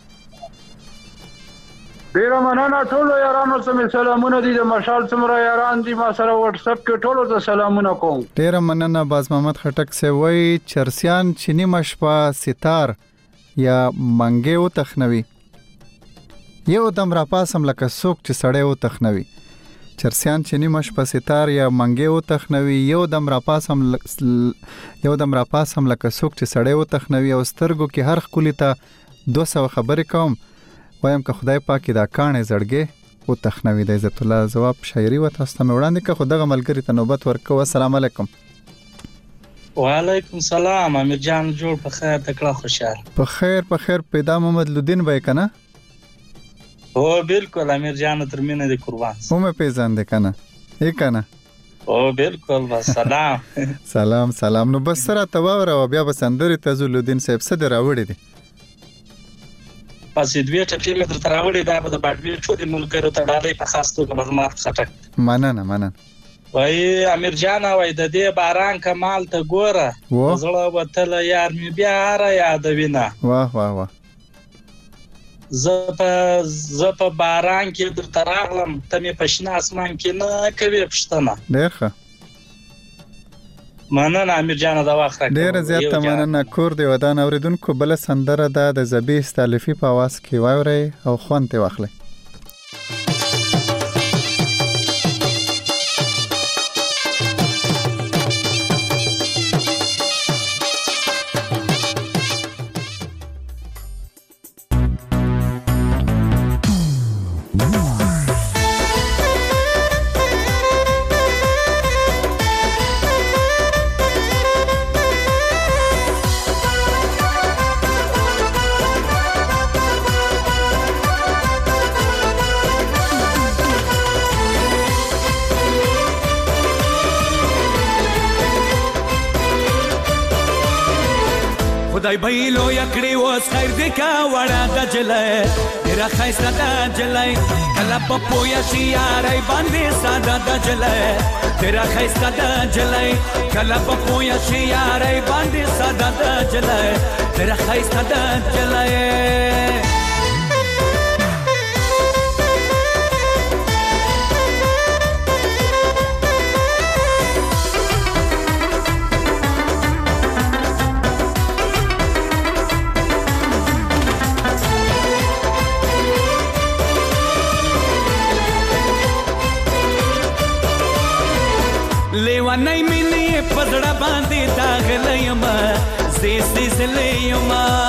[SPEAKER 10] ډیره مننه ټولو یارانو ته مې سلامونه دي د مشال څومره یاران دي ما سره واتس اپ کې ټولو ته سلامونه کوم.
[SPEAKER 1] ډیره مننه باز محمد خټک سی وای چرسیان چینی مشپا ستار یا منګه او تخنوي یو دم را پاسم لکه سوک چې سړی او تخنوي چرسیان چینی مشپا ستار یا منګه او تخنوي یو دم را پاسم لکه سوک چې سړی او تخنوي او سترګو کې هر خولي ته 200 خبرې کوم وایم که خدای پاک دا کانې زړګې او تخنوي د عزت الله جواب شاعري و تاسو ته وړاندې که خدغه ملګری ته نوبت ورکو. السلام علیکم.
[SPEAKER 11] وعلیکم السلام امیر جان جوړ په خیر تکړه خوشحال
[SPEAKER 1] په خیر پیدا محمد لودین وای کنه
[SPEAKER 11] او بالکل امیر جان تر مینه دي قربان
[SPEAKER 1] هم پیژاند کنه یې کنه
[SPEAKER 11] او بالکل سلام
[SPEAKER 1] سلام نو بس سره تواور او بیا بسندري تاسو لودین صاحب څه دراوړي دي
[SPEAKER 11] پسې دوی ټپې مې درته راوړې دا به د باډوي ټولې ملګرو ته ډالۍ په خاص توګه به زما خټک
[SPEAKER 1] مننه
[SPEAKER 11] وایي امیر جان وایي د دې باران کمال ته ګوره زړه وتله یار مې بیا هره یادوینه
[SPEAKER 1] واه
[SPEAKER 11] زه په باران کې درته راغلم ته مې په شنه اسمان کې نه کوې پوښتنه
[SPEAKER 1] ډېر ښه
[SPEAKER 11] مننه امیر جان دا وخت
[SPEAKER 1] ډېر زیاته مننه کور دی ودان اوریدونکو بل سندره ده د زبی استالفي په आवाज کې واوري او خوان ته واخلي.
[SPEAKER 12] خدای بیلو یکړي وس خیر دې کا وړه د جلې ډیر خیسته د جلې کله په پویا شي یارای باندې ساده د جلې ډیر خیسته د جلې کله په پویا شي یارای باندې ساده د جلې ډیر خیسته د جلې لیوانای مینې پزړه باندې داغلیم زیزلیم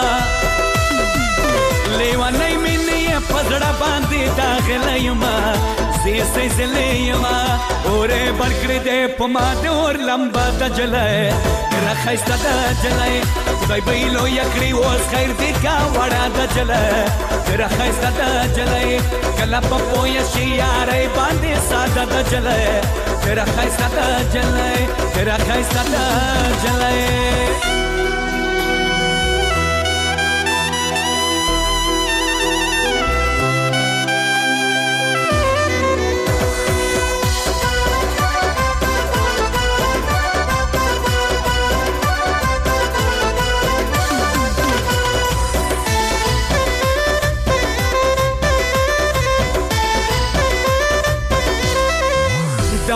[SPEAKER 12] لیوانای مینې پزړه باندې داغلیم زیزلیم اورې برکړې دې په ما د اور لمبا د جلې راخایسته د جلې خدای بیلو یکړي اوس خیر دې کا وړه د جلې راخایسته د جلې کله په پویا شي یارای باندې ساده د جلې تیرا خیسته دا جلای تیرا خیسته دا جلای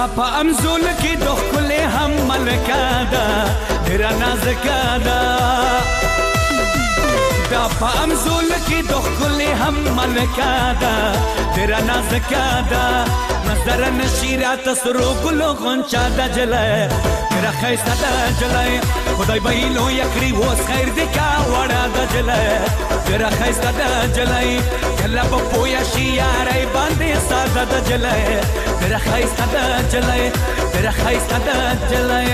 [SPEAKER 12] په امزول کې د ښکلې هم ملکه ده ډېره نازکه ده دا په امزول کې د ښکلې هم ملکه ده ډېره نازکه ده نظر نشي راته سرو ګلو غونچه ده جلی ډېره ښایسته ده جلی خدای به یې لویه کړي اوس خیر دې کا وړه ده جلی ډېره ښایسته ده جلی کله به پویه شي یاری باندې ساده ده جلی ډېره ښایسته ده جلی ډېره ښایسته ده جلی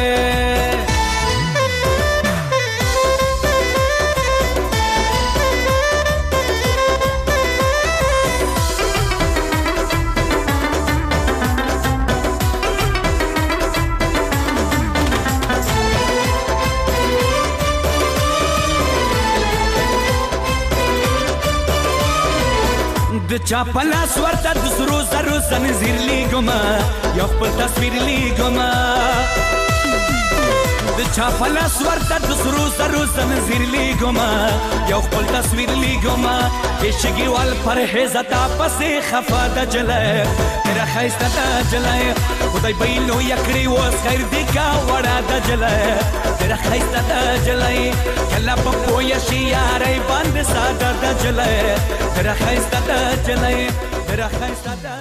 [SPEAKER 12] د چا په لاس ورته د سرو زرو زنځیر لیږمه یو خپل تصویر لیږمه د چا په لاس ورته د سرو زرو زنځیر لیږمه یو خپل تصویر لیږمه عشقي وال پرهیزه تا پسې خفه ده جلی ډېره ښایسته ده جلی خدای به یې لویه کړي اوس خیر دې کا وړه ده جلی ډېره ښایسته ده جلی کله به پویه شي یاری باندې ساده ده جلی ډېره ښایسته ده جلی ډېره ښایسته ده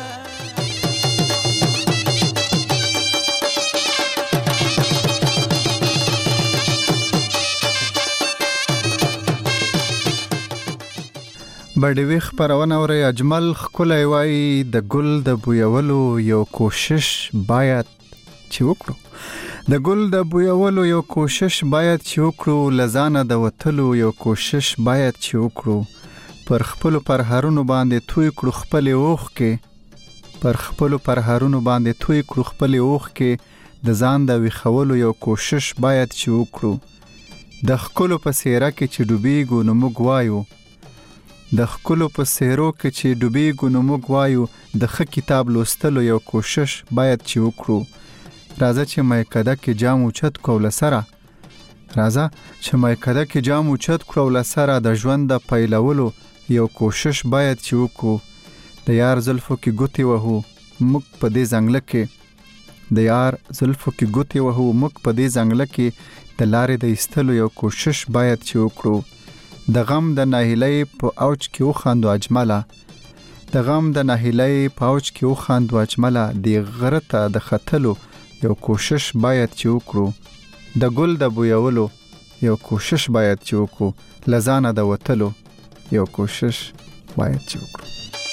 [SPEAKER 1] بډوي خبرونه اوري اجمل خکلای وای د ګل د بویولو یو کوشش باید چې وکړو د ګل د بویولو یو کوشش باید چې وکړو لزانه د وتلو یو کوشش باید چې وکړو پر خپل پرهارونو باندې توی کړو خپل اوخ کې پر خپل پرهارونو باندې توی کړو خپل اوخ کې د ځان د ویخولو یو کوشش باید چې وکړو د خپل په سیره کې چې ډوبېږو نو موږ وایو د خپل په سیرو کې چې ډوبېږو نو موږ وایو د ښه کتاب لوستلو یو کوشش باید چې وکړو راځه چې میکده کې جام اوچت کړو له سره راځه چې میکده کې جام اوچت کړو له سره د ژوند د پیلولو یو کوشش باید چې وکړو د یار زلفو کې ګوتې وهو موږ په دې ځنګله کې د یار زلفو کې ګوتې وهو موږ په دې ځنګله کې د لارې د ایستلو یو کوشش باید چې وکړو د غم د ناهیلۍ په اوج کې وخاندو اجمله د غم د ناهیلۍ په اوج کې وخاندو اجمله د غره ته د ختلو یو کوشش باید چې وکړو د ګل د بویولو یو کوشش باید چې وکړو لزانه د وتلو یو کوشش باید چې وکړو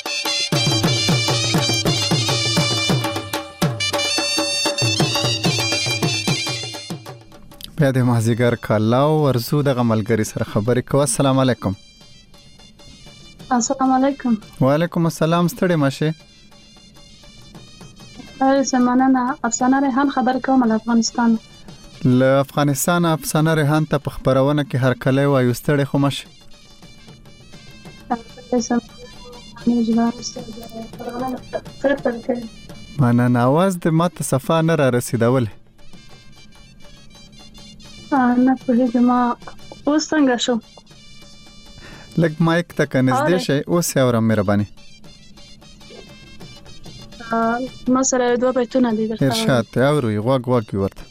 [SPEAKER 1] بیا د مازیګر کالاو ورزو د غملګری سره خبرې کوه السلام علیکم
[SPEAKER 13] السلام علیکم
[SPEAKER 1] وعلیکم السلام ستړي مشه
[SPEAKER 13] زمانه افسانه ریحان خبر کوم له افغانستان
[SPEAKER 1] له افغانستان افسانه ریحان ته په خبرونه کې هر کله وایو ستړي خو مشه مننه आवाज د ماته صفه نه را رسیدول
[SPEAKER 13] نه په دې ما اوس څنګه شو
[SPEAKER 1] لګ مایک ته کنيزدې شي اوس اورم مهرباني
[SPEAKER 13] ما سره دوه بیتونه دي درته
[SPEAKER 1] ارشاد اوري غوږ ورته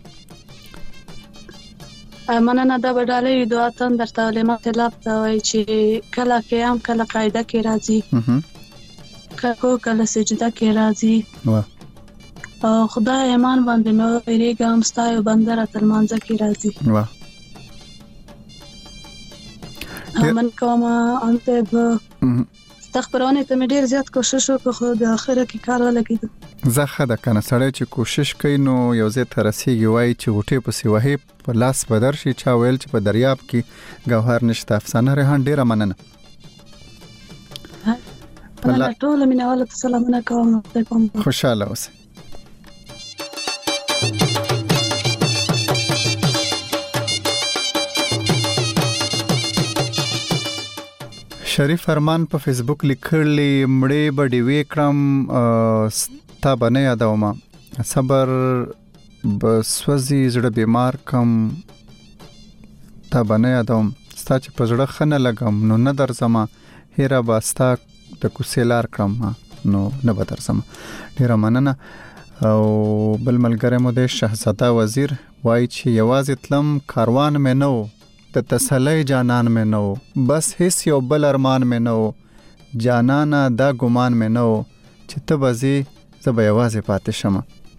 [SPEAKER 13] مننه دا وډالې دوه تن درته علما تلاف ته وای چې کله قیام کله قاعده کې راځي کله سجده کې راځي خدای ایمان باندې نو ریګام ستایو بندره تر مانځه کې راځي من کوم انت به تخبرونه ته ډیر زیات کوشش وکړو خو د اخره کې کار ولګید
[SPEAKER 1] زخه د کنه سړی چې کوشش کوي نو یو ځای ته رسیږي وای چې غټه په سیوهې په لاس بدر شي چا ویل چې په دریاب کې گوهر نشته افسانه ریحان ډیره مننه
[SPEAKER 13] الله ټول مینواله سلامونه کوم
[SPEAKER 1] خوشاله اوسئ شریف فرمان په فیسبوک لیکلی مړې بډې وکړم تا باندې یادوم صبر بسوځي زړه بیمار کم تا باندې یادوم ستا چې په زړه خنه لګم نو نه درځم هیره باستا د کوسلار کړم نو نه بدرځم ډیر مننه او بل ملګری مو د شهزاده وزیر وای چې یوازې تلم کاروان مې نو د تسلی جانان مې نو بس هیڅ یو بل ارمان مې نو جانانا دا ګمان مې نو چې ته بزي زه به یوازې پاتې شم.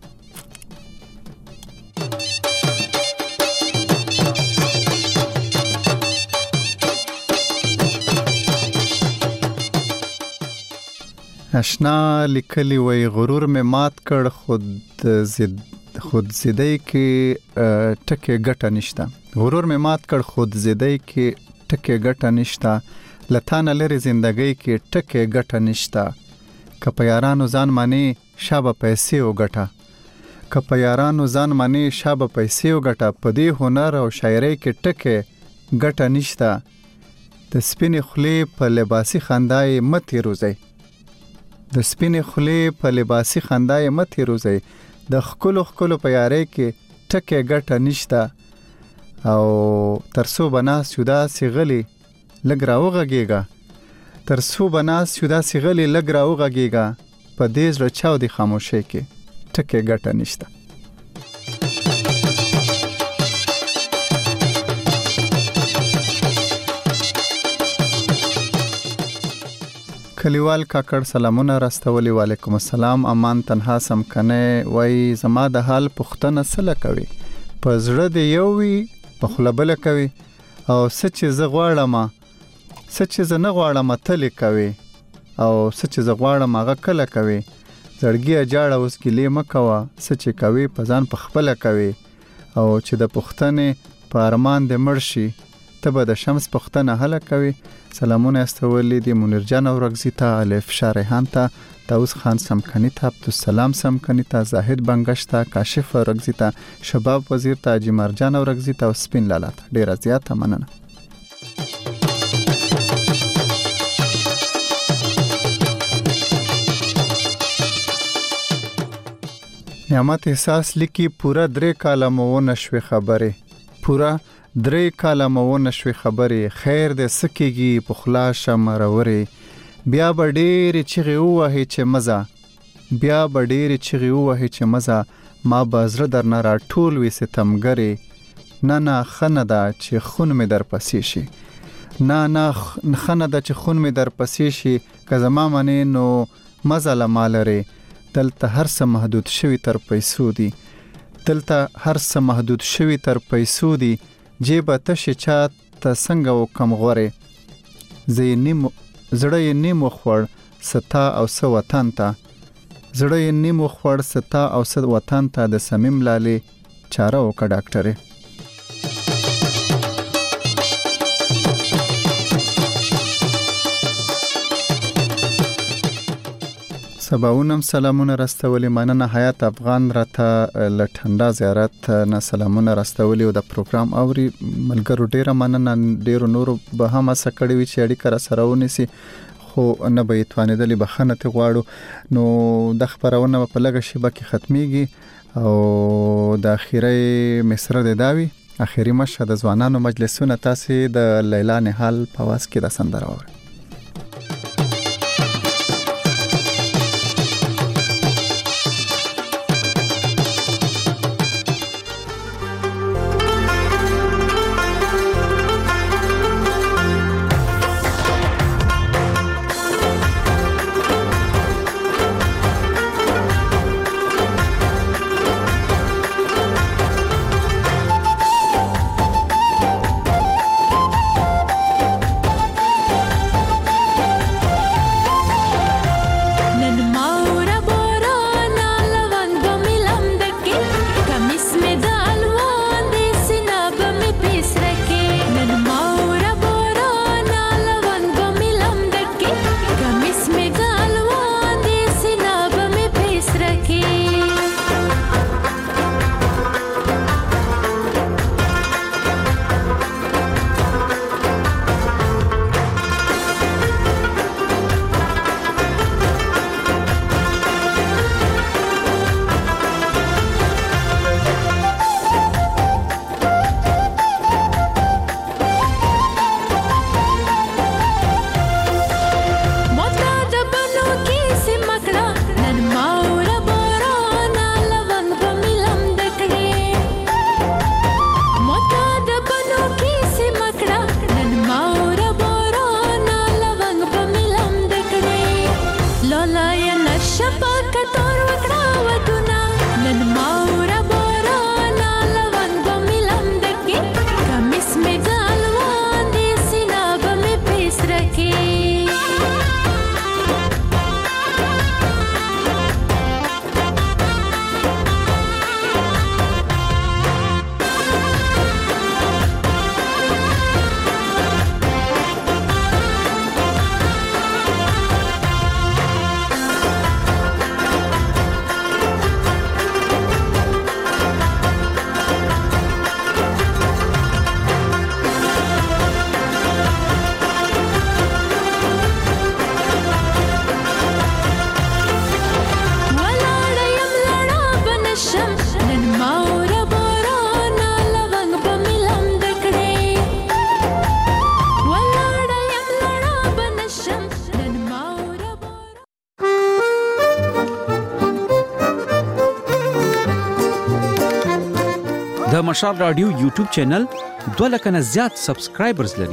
[SPEAKER 1] اشنا لیکلی وی غرور میں مات کړ خود زیدای کې ټکه ګټه نشته. غرور میں مات کړ خود زیدای کې ټکه ګټه نشته. لتانه لري زندګۍ کې ټکه ګټه نشته. کپیارانو ځان مانی شابه پیسې وګټه. کپیارانو ځان مانی شابه پیسې وګټه. په دې هنر او شاعرۍ کې ټکه ګټه نشته. د سپینې خولې په لباسي خندای مت روزي. د سپینې خولې په لباسي خندای مت روزي. د خکلو په یارۍ کې ټکه ګټه نشته. او ترسو بناس یودا سیغلی لګ راوغږیږه. ترسو بناس یودا سیغلی لګ راوغږیږه. په دې زړه چاو دی خاموشۍ کې ټکه ګټه نشته. کلیوال کاکړ سلامونه راستولي. وعلیکم السلام. امان تنها سم کنه وای زما د حال پختنه سره کوي. په زړه دی یو وی په خلبل کوي. او سچ ز غواړم سچ ز نه غواړم تل کوي. او سچ ز غواړم هغه کله کوي. زړګي اجاړه اوس کلی مکوا. سچ کوي په ځان په خپل کوي. او چې د پختنه په ارمان د مرشي تبه د شمس پختنه هله کوي. سلامونه استولی دی منیر جان اورغزی ته الف شارحان ته داوود خان سمکنی ته عبدالسلام سمکنی ته زاهد بنگش ته کاشف اورغزی ته شباب وزیر ته اجي مرجان اورغزی ته سپین لاله ته ډیر زیاته مننه. نعمت احساس لیکي پورا 3 کاله مو نشوي خبره. پورا 3 کاله مو نشوي خبره. خیر دې سکیږي په خلاصه مروري. بیا بډېر چغي وه چې مزه. بیا بډېر چغي وه چې مزه. ما بازر در نه را ټول وې ستمګري. نه خنه دا چې خون می در پسې شي. نه خنه دا چې خون می در پسې شي. که زما منی نو مزه لمالره. دلته هر څه محدود شوی تر پیسو دي. دلته هر څه محدود شوی تر پیسو دي. جیب تشه چا ته څنګه وکم غوره. زړه یې نیم وخوړ ستا او سه وطن ته. زړه یې نیم وخوړ ستا او سه وطن ته. د سمیم لالې چاره وکړه ډاکټره. سباونم سلامونه راستولي. مننه حیات افغان راته لټنډا زیارت نه سلامونه راستولي او د پروګرام اوري ملګرو ډیره مننه. ډیرو نورو به هم سکړی وی چې اړیکه را سره ونیسي خو نه به توانیدلی بخنه ته غواړو. نو د خبرونه په لګه شیبه کې ختميږي او د اخیری مصر د داوی اخیری مشه د ځوانانو مجلسونه تاسو د لیلا نهال په واس کې د سندره اوري.
[SPEAKER 14] د مشال رادیو یوټیوب چینل 2 لک نه زیات سبسکرایبرز لري.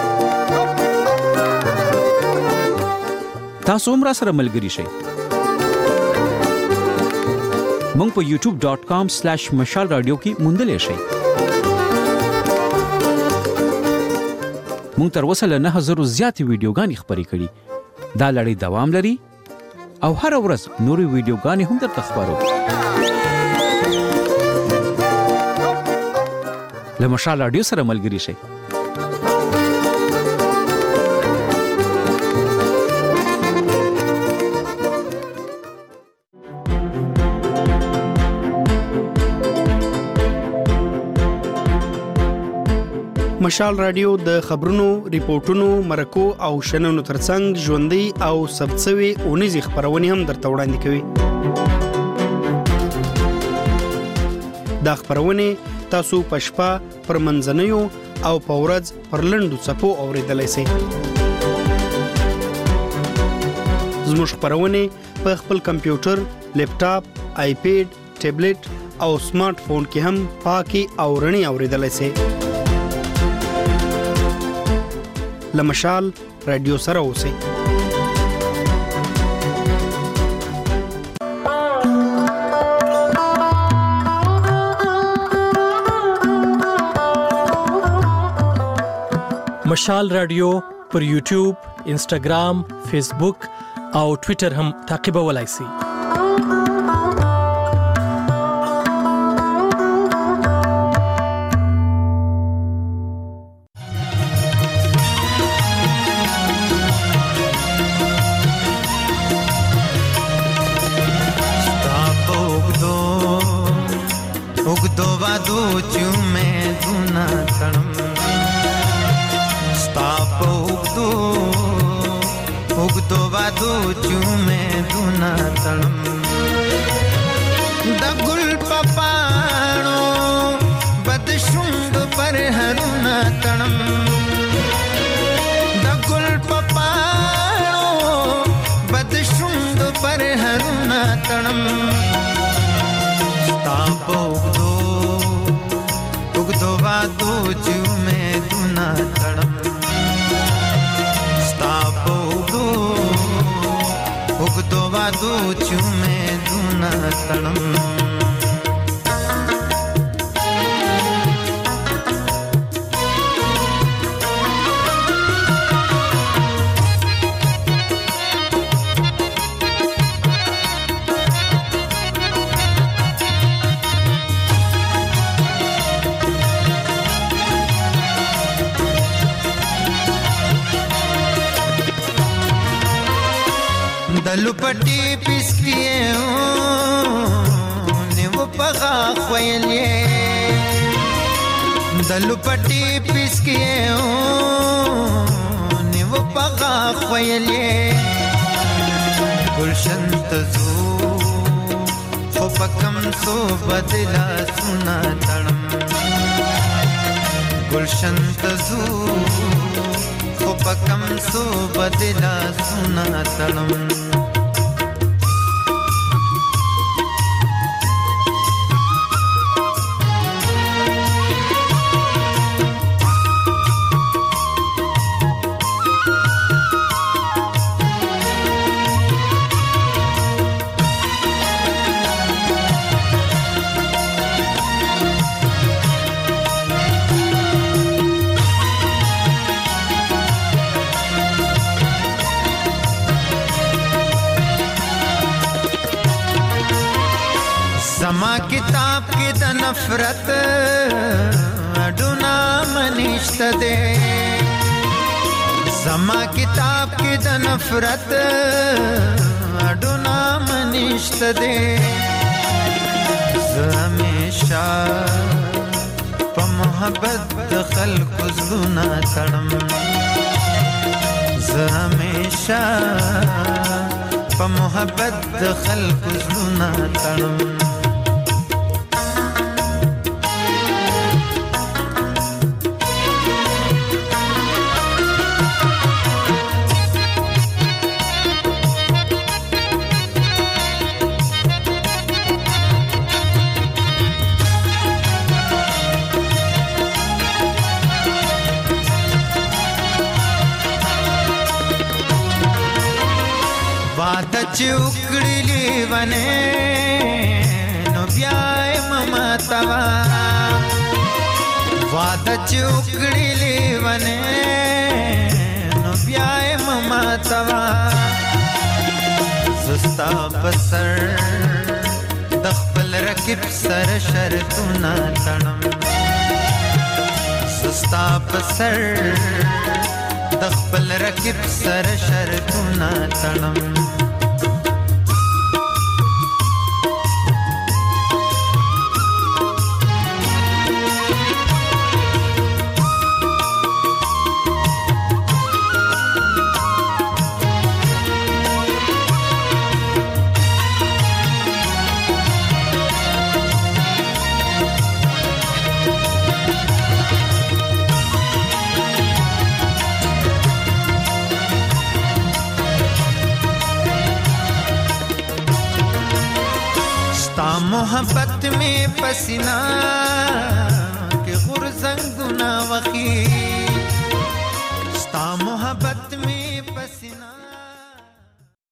[SPEAKER 14] تاسو هم راسره ملګري شئ. مونږ په youtube.com/mashalradio کې موندلی شئ. مونږ تر اوسه له 9000 زیاتې ویډیوګانې خپرې کړي. دا لړۍ دوام لري او هر ورځ نورې ویډیوګانې هم درته خپرو. له مشال رادیو سره ملګري شئ.
[SPEAKER 15] مشال رادیو د خبرونو، ریپورتونو، مرکو او شننو ترڅنګ ژوندۍ او ثبتسوي اونیزې خبرونه هم درته وړاندې کوي. دا خبرونه تاسو په شپه پر منځنیو او په ورځ پر لنډو څپو اوریدلای شئ. زموږ خبرونه په خپل کمپیوټر، لیپټاپ، آیپیډ، ټابلیټ او سمارټ فون کې هم پاکي او رڼي اوریدلای شئ. لمشال رادیو سره اوسئ.
[SPEAKER 16] مشال رادیو پر یوټیوب، انسټاګرام، فیسبوک او ټوئیټر هم تعقیبولای شئ.
[SPEAKER 17] دلپټي پسکیه نیو پغا خویلې دلپټي پسکیه نیو پغا خویلې گلشن تزو خو پکم سو بدلا سنا تړم گلشن تزو خو پکم سو بدلا سنا تړم زما کتاب کې د نفرت اډونا منشت دے زما کتاب کې د نفرت اډونا منشت دے زه همیشه په محبت د خلکو زړونه تړم زه همیشه په محبت د خلکو زړونه تړم واده چې وکړې لیونې نو بیا یې مماتوا واده چې وکړې لیونې نو بیا یې مماتوا زستا بسر د خپل رکب سره شرطونه تړم زستا بسر د خپل رکب سره شرطونه تړم मोहब्बत में पसीना के गुरजंगुना वखी